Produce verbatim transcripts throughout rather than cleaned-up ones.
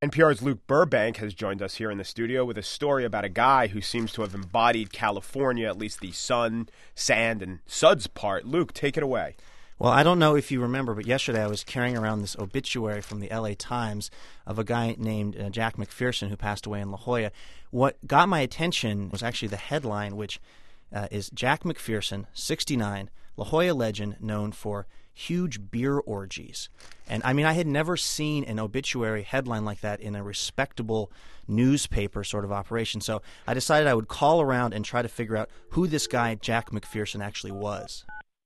N P R's Luke Burbank has joined us here in the studio with a story about a guy who seems to have embodied California, at least the sun, sand, and suds part. Luke, take it away. Well, I don't know if you remember, but yesterday I was carrying around this obituary from the L A Times of a guy named uh, Jack McPherson who passed away in La Jolla. What got my attention was actually the headline, which uh, is Jack McPherson, sixty-nine, La Jolla legend known for huge beer orgies. And I mean, I had never seen an obituary headline like that in a respectable newspaper sort of operation. So I decided I would call around and try to figure out who this guy, Jack McPherson, actually was.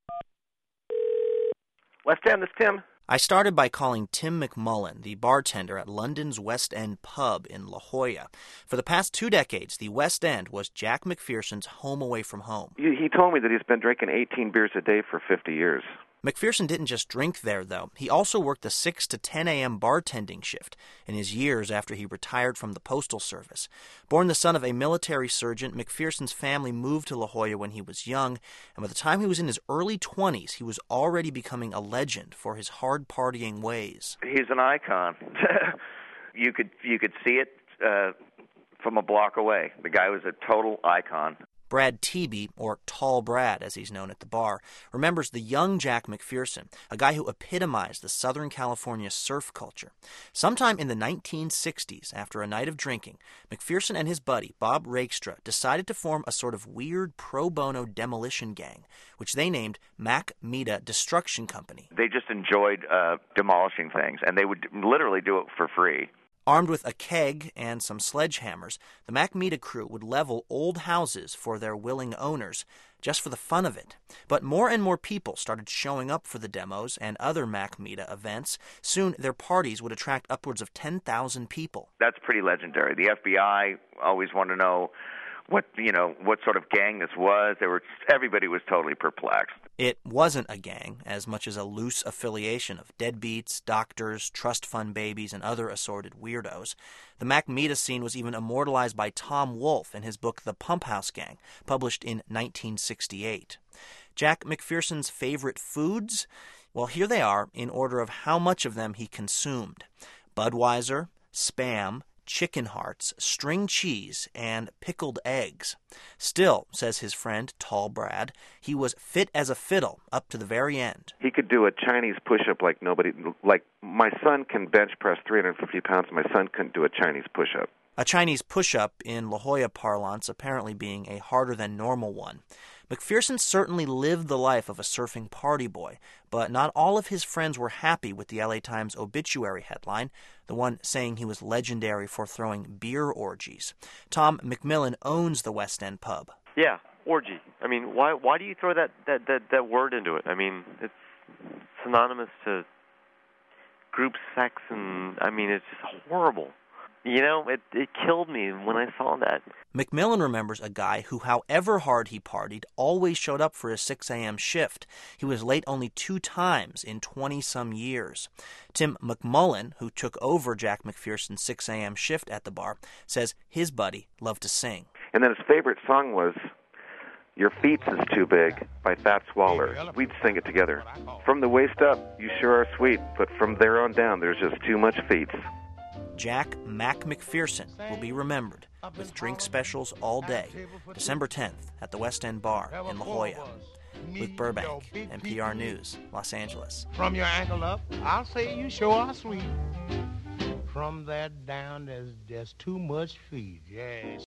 West End, this is Tim. I started by calling Tim McMullen, the bartender at London's West End pub in La Jolla. For the past two decades, the West End was Jack McPherson's home away from home. He, he told me that he's been drinking eighteen beers a day for fifty years. McPherson didn't just drink there, though. He also worked the six to ten a.m. bartending shift in his years after he retired from the Postal Service. Born the son of a military surgeon, McPherson's family moved to La Jolla when he was young, and by the time he was in his early twenties, he was already becoming a legend for his hard-partying ways. He's an icon. you could you could see it uh, from a block away. The guy was a total icon. Brad Teeby, or Tall Brad as he's known at the bar, remembers the young Jack McPherson, a guy who epitomized the Southern California surf culture. Sometime in the nineteen sixties, after a night of drinking, McPherson and his buddy, Bob Rakestraw, decided to form a sort of weird pro bono demolition gang, which they named Mac Mita Destruction Company. They just enjoyed uh, demolishing things, and they would literally do it for free. Armed with a keg and some sledgehammers, the Mac Mita crew would level old houses for their willing owners, just for the fun of it. But more and more people started showing up for the demos and other Mac Mita events. Soon, their parties would attract upwards of ten thousand people. That's pretty legendary. The F B I always wanted to know what, you know, what sort of gang this was. They were, everybody was totally perplexed. It wasn't a gang, as much as a loose affiliation of deadbeats, doctors, trust fund babies, and other assorted weirdos. The Mac Mita scene was even immortalized by Tom Wolfe in his book The Pump House Gang, published in nineteen sixty-eight. Jack McPherson's favorite foods? Well, here they are in order of how much of them he consumed. Budweiser, Spam, chicken hearts, string cheese, and pickled eggs. Still, says his friend, Tall Brad, he was fit as a fiddle up to the very end. He could do a Chinese push-up like nobody, like my son can bench press three hundred fifty pounds, my son couldn't do a Chinese push-up. A Chinese push-up, in La Jolla parlance, apparently being a harder-than-normal one. McPherson certainly lived the life of a surfing party boy, but not all of his friends were happy with the L A Times obituary headline, the one saying he was legendary for throwing beer orgies. Tom McMillan owns the West End pub. Yeah, orgy. I mean, why why do you throw that, that, that, that word into it? I mean, it's synonymous to group sex, and, I mean, it's just horrible. You know, it, it killed me when I saw that. McMillan remembers a guy who, however hard he partied, always showed up for his six a.m. shift. He was late only two times in twenty-some years. Tim McMullen, who took over Jack McPherson's six a.m. shift at the bar, says his buddy loved to sing. And then his favorite song was Your Feet Is Too Big by Fats Waller. We'd sing it together. From the waist up, you sure are sweet, but from there on down, there's just too much feet. Jack Mac McPherson will be remembered with drink specials all day, December tenth at the West End Bar in La Jolla. Luke Burbank, N P R News, Los Angeles. From your ankle up, I'll say you sure are sweet. From there down, there's just too much feed, yes.